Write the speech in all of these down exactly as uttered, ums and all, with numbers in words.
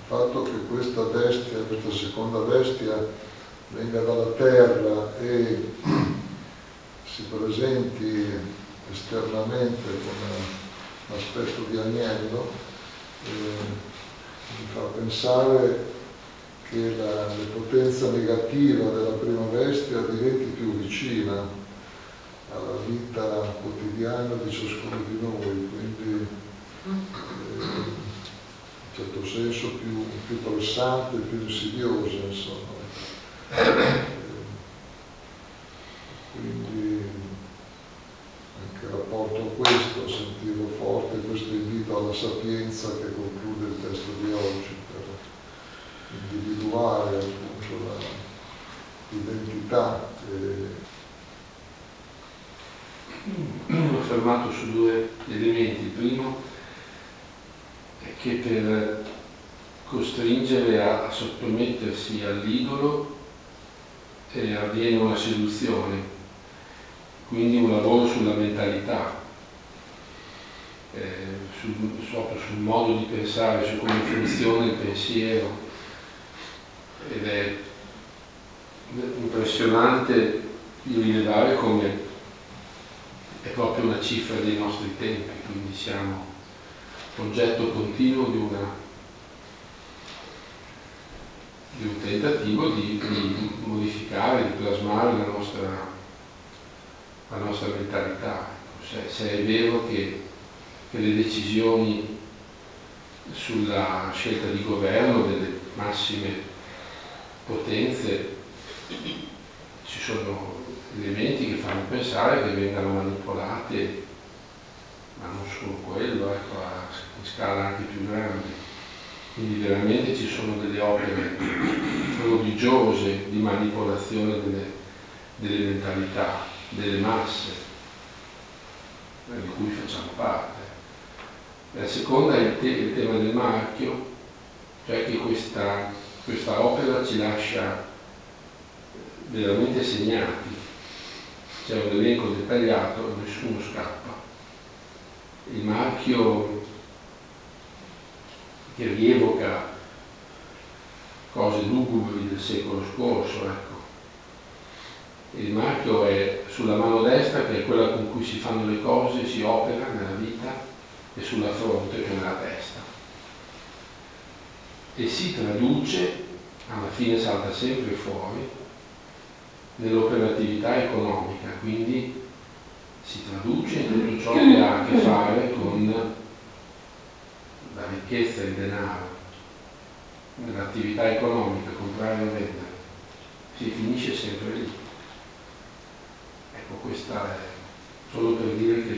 fatto che questa bestia, questa seconda bestia, venga dalla terra e si presenti esternamente con un aspetto di agnello, eh, mi fa pensare che la, la potenza negativa della prima bestia diventi più vicina alla vita quotidiana di ciascuno di noi, quindi eh, in certo senso più, più pressante, più insidiosa, insomma. Eh, quindi anche in rapporto a questo sentivo forte questo invito alla sapienza che conclude il testo di oggi, per individuare appunto l'identità. Eh. Ho fermato su due elementi. Il primo è che per costringere a, a sottomettersi all'idolo eh, avviene una seduzione, quindi un lavoro sulla mentalità, eh, sul, sul, sul modo di pensare, su come funziona il pensiero, ed è impressionante di rilevare come è proprio una cifra dei nostri tempi, quindi siamo oggetto continuo di, una, di un tentativo di, di modificare, di plasmare la nostra, la nostra mentalità. Se, se è vero che, che le decisioni sulla scelta di governo delle massime potenze ci sono elementi che fanno pensare che vengano manipolate, ma non solo quello, ecco, a scala anche più grande. Quindi veramente ci sono delle opere prodigiose di manipolazione delle, delle mentalità, delle masse, di cui facciamo parte. La seconda è il, te il tema del marchio, cioè che questa, questa opera ci lascia veramente segnati. C'è un elenco dettagliato e nessuno scappa. Il marchio che rievoca cose lugubri del secolo scorso, ecco. Il marchio è sulla mano destra, che è quella con cui si fanno le cose, si opera nella vita, e sulla fronte, che è nella testa. E si traduce, alla fine salta sempre fuori, nell'operatività economica, quindi si traduce in tutto ciò che ha a che fare con la ricchezza e il denaro, nell'attività economica, comprare e vendere, si finisce sempre lì. Ecco, questa è solo per dire che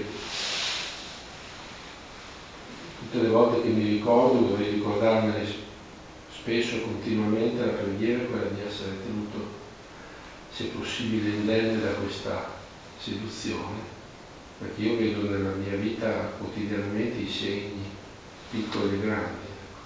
tutte le volte che mi ricordo dovrei ricordarmene spesso, continuamente, la preghiera è quella di essere tenuto, se possibile, indenne da questa seduzione, perché io vedo nella mia vita quotidianamente i segni piccoli e grandi.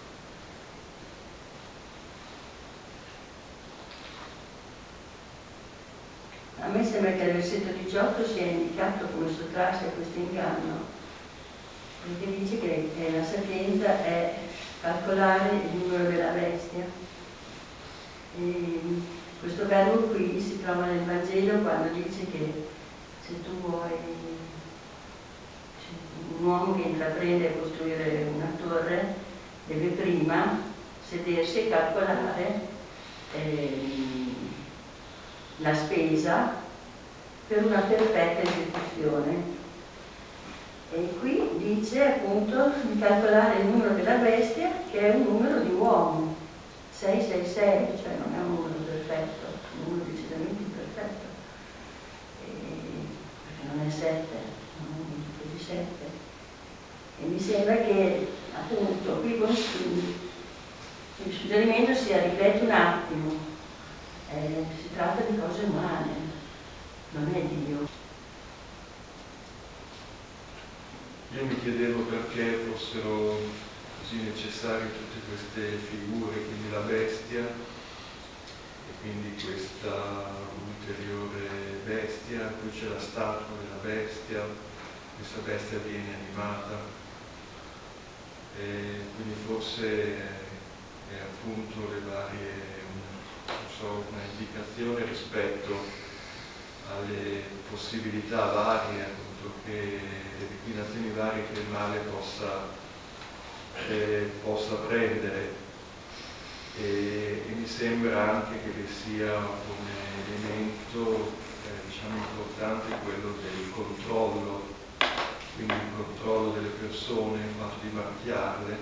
A me sembra che nel versetto diciotto sia indicato come sottrarsi a questo inganno, perché dice che la sapienza è calcolare il numero della bestia. E questo verbo qui si trova nel Vangelo quando dice che se tu vuoi, un uomo che intraprende a costruire una torre deve prima sedersi e calcolare eh, la spesa per una perfetta esecuzione. E qui dice appunto di calcolare il numero della bestia, che è un numero di uomo, sei sei sei, cioè non è un numero perfetto, è un numero decisamente imperfetto, e, perché non è sette, non è un multiplo di sette. E mi sembra che appunto qui il suggerimento sia: rifletti un attimo, eh, si tratta di cose umane, non è Dio. Io mi chiedevo perché fossero così necessarie tutte queste figure, quindi la bestia e quindi questa ulteriore bestia, poi c'è la statua della bestia, questa bestia viene animata, e quindi forse e appunto le varie, non so, una indicazione rispetto alle possibilità varie, appunto, che le declinazioni varie che il male possa, eh, possa prendere. E, e mi sembra anche che vi sia come elemento eh, diciamo importante quello del controllo, quindi il controllo delle persone, il fatto di marchiarle,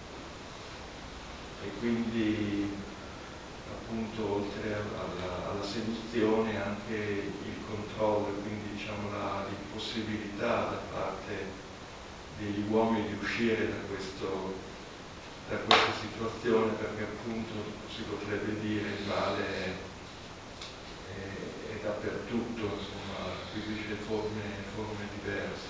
e quindi appunto oltre alla, alla seduzione anche il controllo, quindi diciamo la l'impossibilità da parte degli uomini di uscire da questo da questa situazione, perché appunto si potrebbe dire il male è, è, è dappertutto, insomma, acquisisce forme, forme diverse.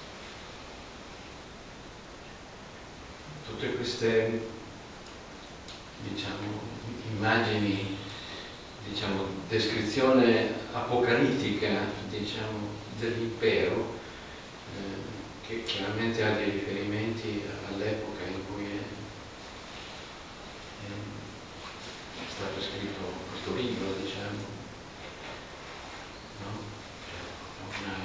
Tutte queste, diciamo, immagini, diciamo, descrizione apocalittica, diciamo, dell'impero, eh, che chiaramente ha dei riferimenti all'epoca in cui è è stato scritto questo libro, diciamo, no? Una,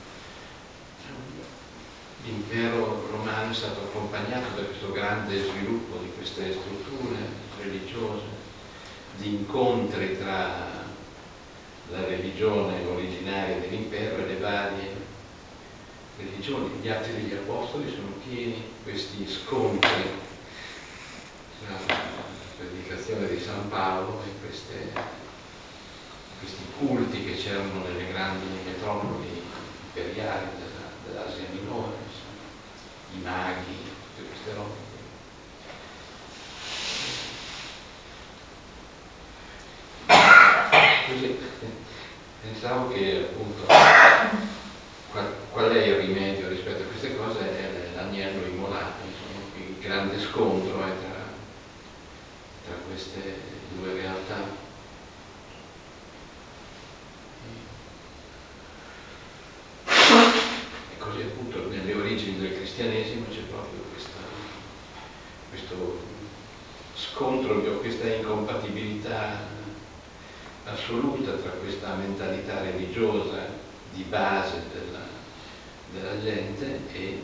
l'impero romano è stato accompagnato da questo grande sviluppo di queste strutture religiose, di incontri tra la religione originaria dell'impero e le varie religioni. Gli Atti degli Apostoli sono pieni di questi scontri tra predicazione di San Paolo e queste, questi culti che c'erano nelle grandi metropoli imperiali della, dell'Asia minore, insomma, i maghi, tutte queste robe. Così pensavo che appunto qual, qual è il rimedio rispetto a queste cose è l'agnello immolato, insomma, il grande scontro è tra tra queste due realtà. E così appunto nelle origini del cristianesimo c'è proprio questa, questo scontro, questa incompatibilità assoluta tra questa mentalità religiosa di base della, della gente e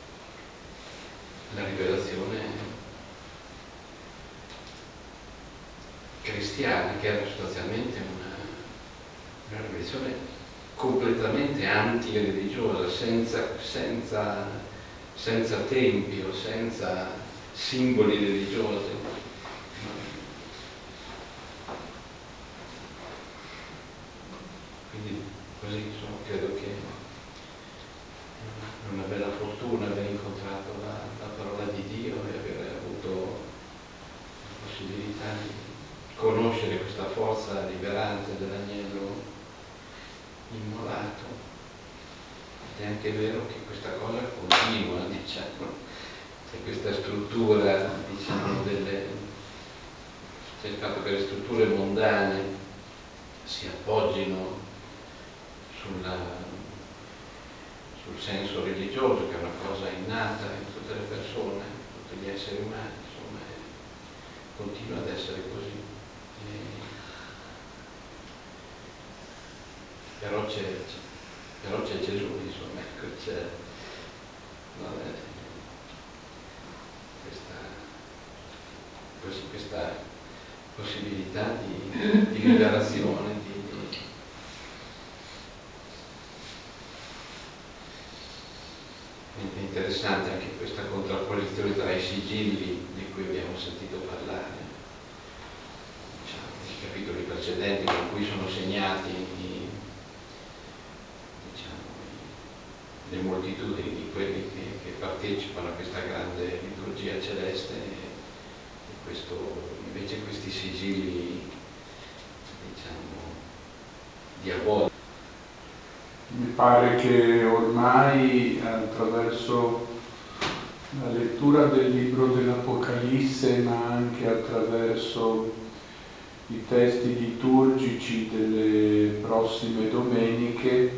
la rivelazione cristiana, che era sostanzialmente una, una rivelazione completamente antireligiosa, senza, senza, senza tempio, senza simboli religiosi. Quindi così insomma, credo che è una bella fortuna aver incontrato la, la parola di Dio e aver avuto la possibilità di conoscere questa forza liberante dell'agnello immolato. Ed è anche vero che questa cosa continua, diciamo, c'è questa struttura, diciamo, delle, c'è il fatto che le strutture mondane si appoggino sulla, sul senso religioso, che è una cosa innata in tutte le persone, in tutti gli esseri umani, insomma, continua ad essere così. Però c'è, però c'è Gesù, insomma, ecco, c'è vabbè, questa, così, questa possibilità di, di rivelazione, di, di, è interessante anche questa contrapposizione tra i sigilli di cui abbiamo sentito parlare, diciamo, nei capitoli precedenti, con cui sono segnati i, diciamo, le moltitudini di quelli che, che partecipano a questa grande liturgia celeste, e, e questo, invece questi sigilli, diciamo, diabolici. Mi pare che ormai attraverso la lettura del libro dell'Apocalisse, ma anche attraverso i testi liturgici delle prossime domeniche,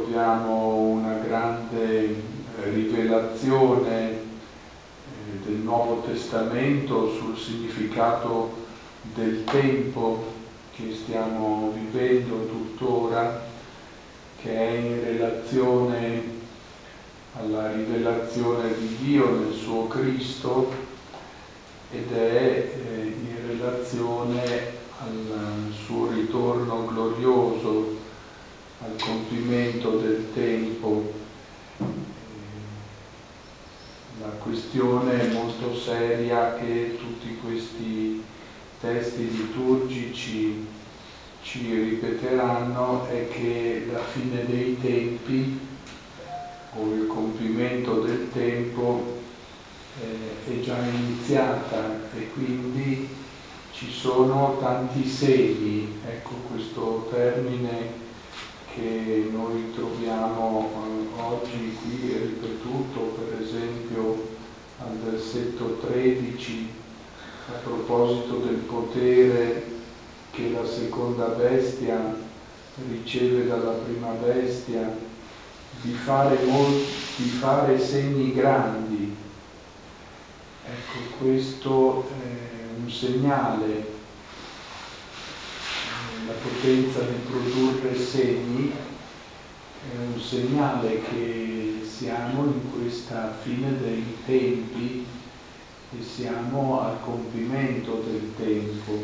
troviamo una grande rivelazione del Nuovo Testamento sul significato del tempo che stiamo vivendo tuttora, che è in relazione alla rivelazione di Dio nel suo Cristo ed è eh, in relazione al suo ritorno glorioso, al compimento del tempo. La questione molto seria che tutti questi testi liturgici ci ripeteranno è che la fine dei tempi o il compimento del tempo eh, è già iniziata e quindi ci sono tanti segni. Ecco questo termine che noi troviamo eh, oggi qui ripetuto, per esempio al versetto tredici, a proposito del potere che la seconda bestia riceve dalla prima bestia di fare, molti, di fare segni grandi. Ecco, questo è un segnale, la potenza di produrre segni è un segnale che siamo in questa fine dei tempi e siamo al compimento del tempo.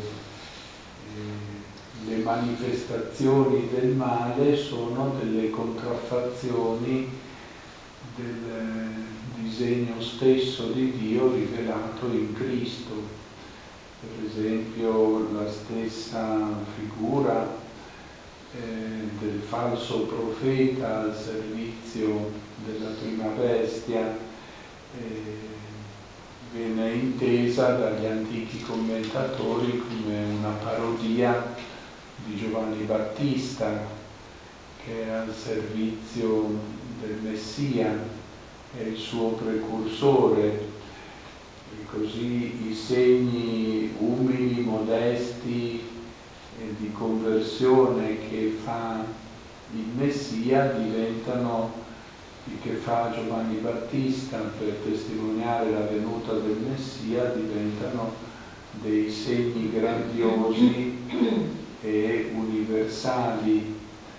Le manifestazioni del male sono delle contraffazioni del disegno stesso di Dio rivelato in Cristo. Per esempio la stessa figura eh, del falso profeta al servizio della prima bestia eh, viene intesa dagli antichi commentatori come una parodia di Giovanni Battista, che è al servizio del Messia, è il suo precursore, e così i segni umili, modesti e di conversione che fa il Messia diventano, che fa Giovanni Battista per testimoniare la venuta del Messia, diventano dei segni grandiosi e universali.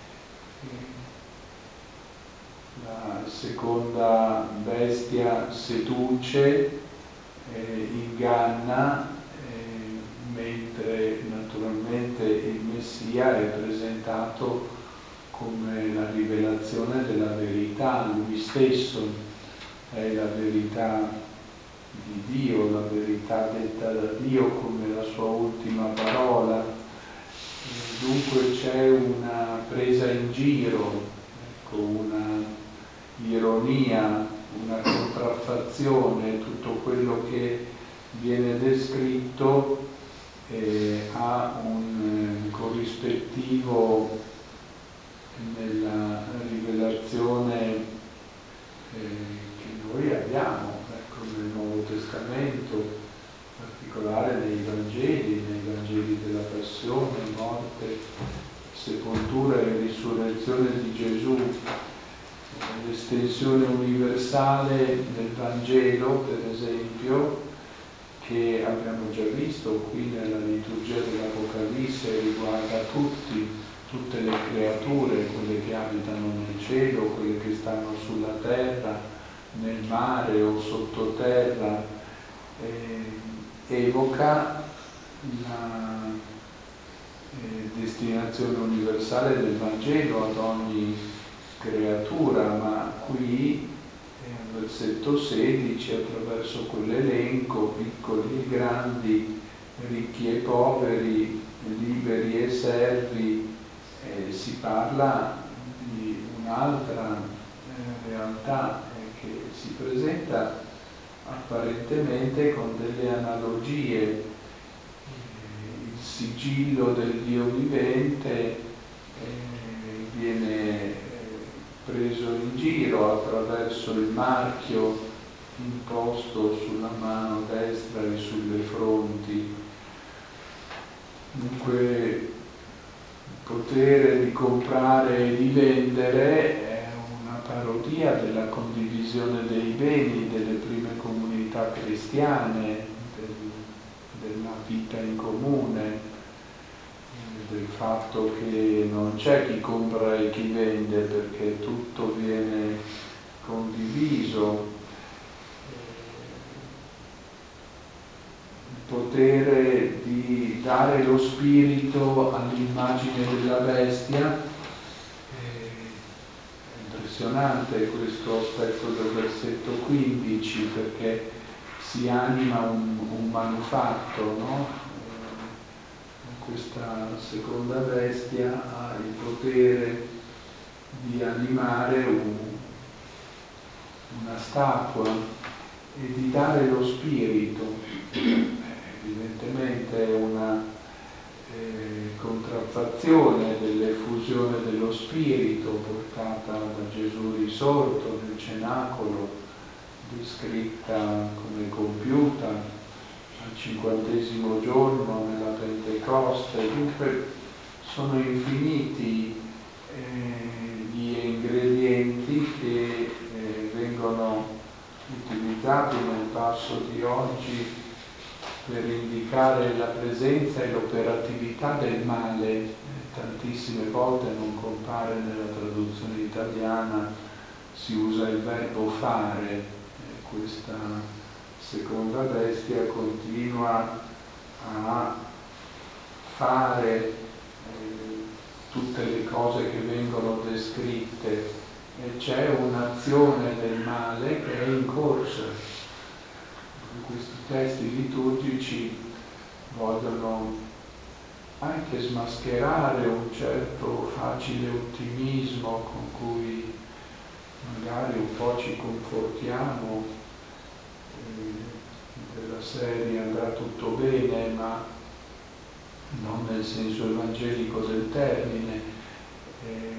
La seconda bestia seduce, eh, inganna, eh, mentre naturalmente il Messia è presentato come la rivelazione della verità. Lui stesso è la verità di Dio, la verità detta da Dio come la sua ultima parola. E dunque c'è una presa in giro, ecco, una ironia, una contraffazione. Tutto quello che viene descritto eh, ha un eh, corrispettivo nella rivelazione eh, che noi abbiamo, ecco, nel Nuovo Testamento, in particolare nei Vangeli, nei Vangeli della Passione, morte, sepoltura e risurrezione di Gesù, l'estensione universale del Vangelo, per esempio, che abbiamo già visto qui nella liturgia dell'Apocalisse, riguarda tutti, tutte le creature, quelle che abitano nel cielo, quelle che stanno sulla terra, nel mare o sottoterra, eh, evoca la eh, destinazione universale del Vangelo ad ogni creatura, ma qui eh, al versetto sedici, attraverso quell'elenco, piccoli e grandi, ricchi e poveri, liberi e servi, Eh, si parla di un'altra eh, realtà eh, che si presenta apparentemente con delle analogie. Eh, il sigillo del Dio vivente eh, viene eh, preso in giro attraverso il marchio imposto sulla mano destra e sulle fronti. Dunque, il potere di comprare e di vendere è una parodia della condivisione dei beni delle prime comunità attività cristiane, del, della vita in comune, del fatto che non c'è chi compra e chi vende perché tutto viene condiviso, il potere di dare lo spirito all'immagine della bestia. È impressionante questo aspetto del versetto quindici, perché si anima un, un manufatto, no? Questa seconda bestia ha il potere di animare un, una statua e di dare lo spirito. Evidentemente è una eh, contraffazione dell'effusione dello spirito portata da Gesù risorto nel cenacolo, descritta come compiuta al cinquantesimo giorno nella Pentecoste. Dunque sono infiniti eh, gli ingredienti che eh, vengono utilizzati nel passo di oggi per indicare la presenza e l'operatività del male. Eh, tantissime volte non compare nella traduzione italiana, si usa il verbo fare. Eh, questa seconda bestia continua a fare eh, tutte le cose che vengono descritte e c'è un'azione del male che è in corso. Questi testi liturgici vogliono anche smascherare un certo facile ottimismo con cui magari un po' ci confortiamo, della serie andrà tutto bene, ma non nel senso evangelico del termine. Eh,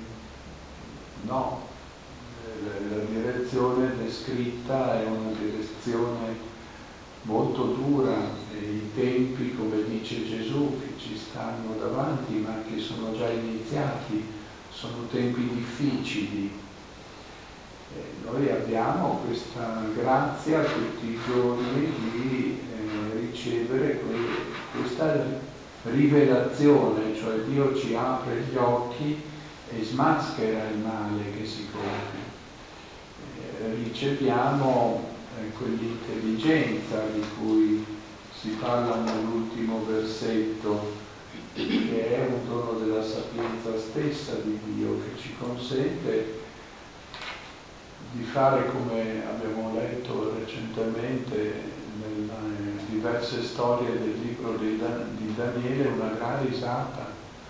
no, la, la direzione descritta è una direzione molto dura e i tempi, come dice Gesù, che ci stanno davanti ma che sono già iniziati, sono tempi difficili. Noi abbiamo questa grazia tutti i giorni di eh, ricevere que- questa rivelazione, cioè Dio ci apre gli occhi e smaschera il male che si compie. Eh, riceviamo eh, quell'intelligenza di cui si parla nell'ultimo versetto, che è un dono della sapienza stessa di Dio, che ci consente di fare, come abbiamo letto recentemente nelle diverse storie del libro di, Dan- di Daniele, una gran risata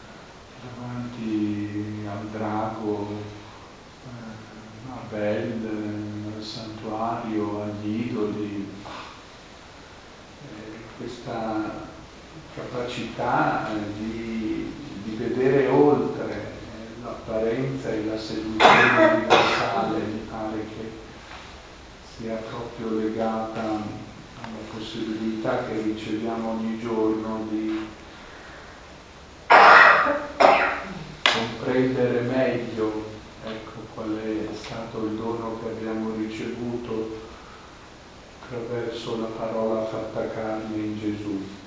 davanti al drago, eh, a Bel, al santuario, agli idoli. Eh, questa capacità eh, di, di vedere oltre l'apparenza e la seduzione universale, mi pare che sia proprio legata alla possibilità che riceviamo ogni giorno di comprendere meglio, ecco, qual è stato il dono che abbiamo ricevuto attraverso la parola fatta carne in Gesù.